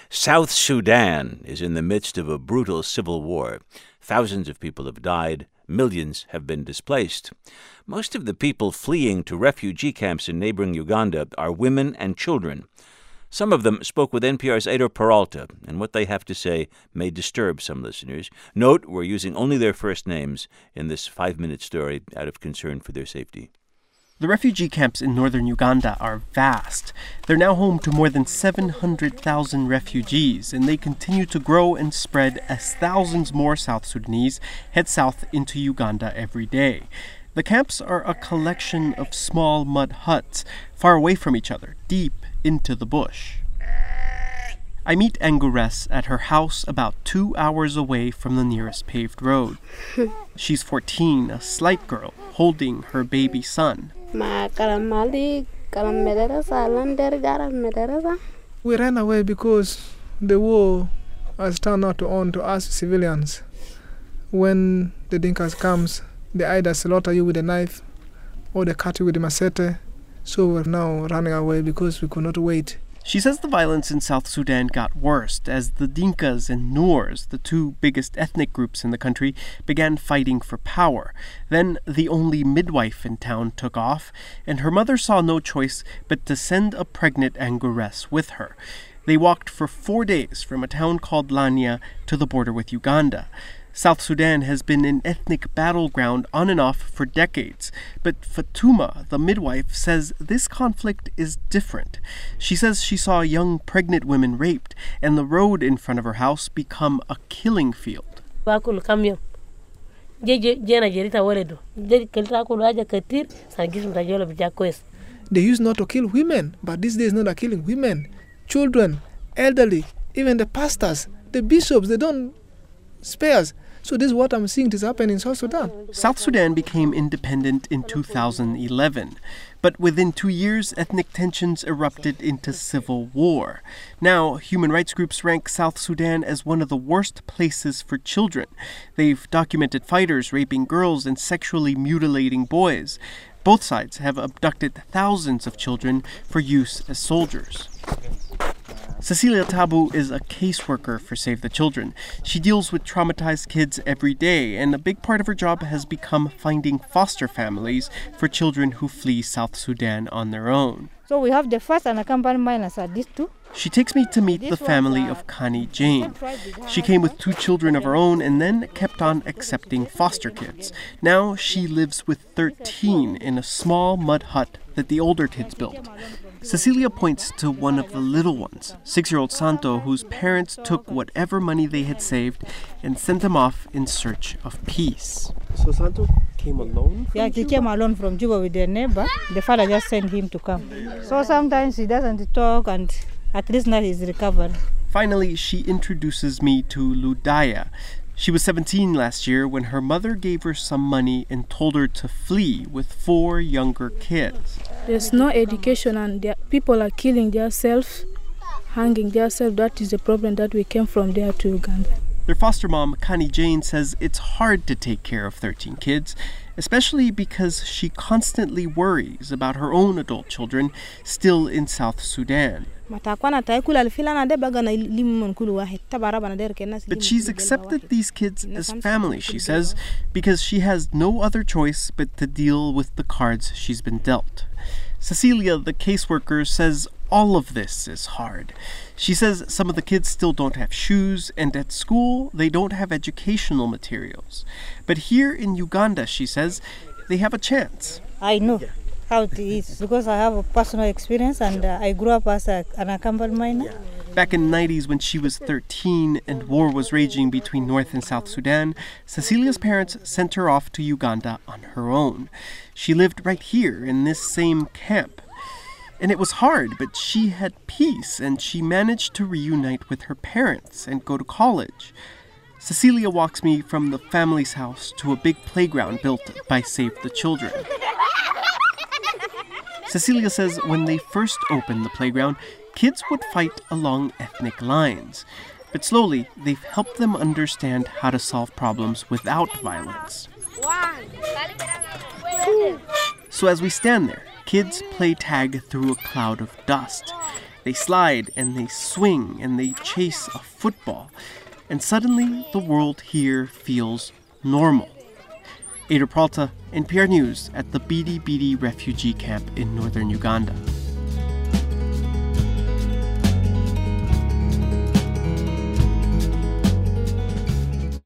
South Sudan is in the midst of a brutal civil war. Thousands of people have died. Millions have been displaced. Most of the people fleeing to refugee camps in neighboring Uganda are women and children. Some of them spoke with NPR's Eder Peralta, and what they have to say may disturb some listeners. Note, we're using only their first names in this 5-minute story out of concern for their safety. The refugee camps in northern Uganda are vast. They're now home to more than 700,000 refugees, and they continue to grow and spread as thousands more South Sudanese head south into Uganda every day. The camps are a collection of small mud huts, far away from each other, deep into the bush. I meet Angures at her house about 2 hours away from the nearest paved road. She's 14, a slight girl, holding her baby son. We ran away because the war has turned out on to us civilians. When the Dinkas comes, they either slaughter you with a knife or they cut you with a machete. So we're now running away because we could not wait. She says the violence in South Sudan got worse as the Dinkas and Noors, the two biggest ethnic groups in the country, began fighting for power. Then the only midwife in town took off, and her mother saw no choice but to send a pregnant Angures with her. They walked for 4 days from a town called Lanya to the border with Uganda. South Sudan has been an ethnic battleground on and off for decades. But Fatuma, the midwife, says this conflict is different. She says she saw young pregnant women raped and the road in front of her house become a killing field. They used not to kill women, but these days not are killing women, children, elderly, even the pastors, the bishops, they don't spares. So this is what I'm seeing is happening in South Sudan. South Sudan became independent in 2011. But within 2 years, ethnic tensions erupted into civil war. Now, human rights groups rank South Sudan as one of the worst places for children. They've documented fighters raping girls and sexually mutilating boys. Both sides have abducted thousands of children for use as soldiers. Cecilia Tabu is a caseworker for Save the Children. She deals with traumatized kids every day, and a big part of her job has become finding foster families for children who flee South Sudan on their own. So we have the first unaccompanied minors at these two. She takes me to meet the family of Kani Jane. She came with 2 children of her own and then kept on accepting foster kids. Now she lives with 13 in a small mud hut that the older kids built. Cecilia points to one of the little ones, 6-year-old Santo, whose parents took whatever money they had saved and sent him off in search of peace. So Santo came alone? Yeah, he came alone from Juba with their neighbor. The father just sent him to come. So sometimes he doesn't talk, and at least now he's recovered. Finally, she introduces me to Ludaya. She was 17 last year when her mother gave her some money and told her to flee with 4 younger kids. There's no education and people are killing themselves, hanging themselves. That is the problem that we came from there to Uganda. Their foster mom, Kani Jane, says it's hard to take care of 13 kids, especially because she constantly worries about her own adult children still in South Sudan. But she's accepted these kids as family, she says, because she has no other choice but to deal with the cards she's been dealt. Cecilia, the caseworker, says all of this is hard. She says some of the kids still don't have shoes, and at school they don't have educational materials. But here in Uganda, she says, they have a chance. I know how it is because I have a personal experience, and I grew up as an unaccompanied minor. Back in the 90s, when she was 13 and war was raging between North and South Sudan, Cecilia's parents sent her off to Uganda on her own. She lived right here in this same camp. And it was hard, but she had peace, and she managed to reunite with her parents and go to college. Cecilia walks me from the family's house to a big playground built by Save the Children. Cecilia says when they first opened the playground, kids would fight along ethnic lines. But slowly, they've helped them understand how to solve problems without violence. So as we stand there, kids play tag through a cloud of dust. They slide and they swing and they chase a football. And suddenly the world here feels normal. Ada Peralta, NPR News at the Bidi Bidi refugee camp in northern Uganda.